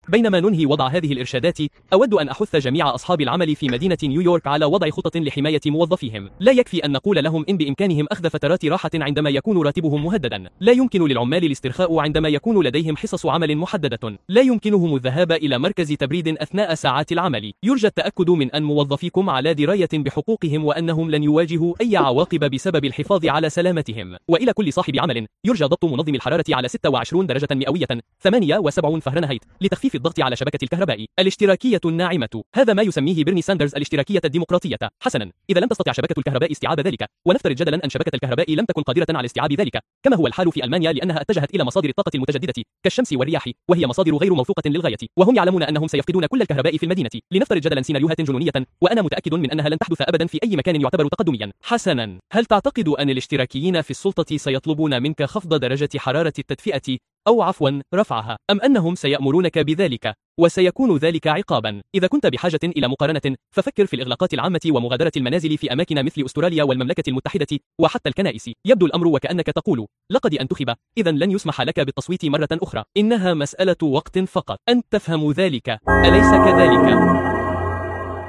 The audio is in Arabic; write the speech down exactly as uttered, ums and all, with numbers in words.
بينما ننهي وضع هذه الإرشادات، أود أن أحث جميع أصحاب العمل في مدينة نيويورك على وضع خطط لحماية موظفيهم. لا يكفي أن نقول لهم إن بإمكانهم أخذ فترات راحة عندما يكون راتبهم مهددا. لا يمكن للعمال الاسترخاء عندما يكون لديهم حصص عمل محددة. لا يمكنهم الذهاب إلى مركز تبريد أثناء ساعات العمل. يرجى التأكد من أن موظفيكم على دراية بحقوقهم وأنهم لن يواجهوا أي عواقب بسبب الحفاظ على سلامتهم. وإلى كل صاحب عمل يرجى ضبط منظم الحرارة على ستة وعشرين درجة مئوية ثمانية وسبعين فهرنهايت لتخفيف الضغط على شبكة الكهرباء. الاشتراكية الناعمة، هذا ما يسميه بيرني ساندرز الاشتراكية الديمقراطية. حسنا، إذا لم تستطع شبكة الكهرباء استيعاب ذلك، ونفترض جدلا أن شبكة الكهرباء لم تكن قادرة على استيعاب ذلك، كما هو الحال في ألمانيا لأنها اتجهت إلى مصادر الطاقة المتجددة كالشمس والرياح، وهي مصادر غير موثوقة للغاية، وهم يعلمون أنهم سيفقدون كل الكهرباء في المدينة. لنفترض جدلا سيناريوهات جنونية، وأنا متأكد من أنها لن تحدث أبدا في أي مكان يعتبر تقدميا. حسنا، هل تعتقد أن الاشتراكيين في السلطة سيطلبون منك خفض درجة حرارة التدفئة أو عفوا رفعها، أم أنهم سيأمرونك بذلك وسيكون ذلك عقابا؟ إذا كنت بحاجة إلى مقارنة، ففكر في الإغلاقات العامة ومغادرة المنازل في أماكن مثل أستراليا والمملكة المتحدة وحتى الكنائس. يبدو الأمر وكأنك تقول لقد أنتخب، إذا لن يسمح لك بالتصويت مرة أخرى. إنها مسألة وقت فقط. أنت تفهم ذلك، أليس كذلك؟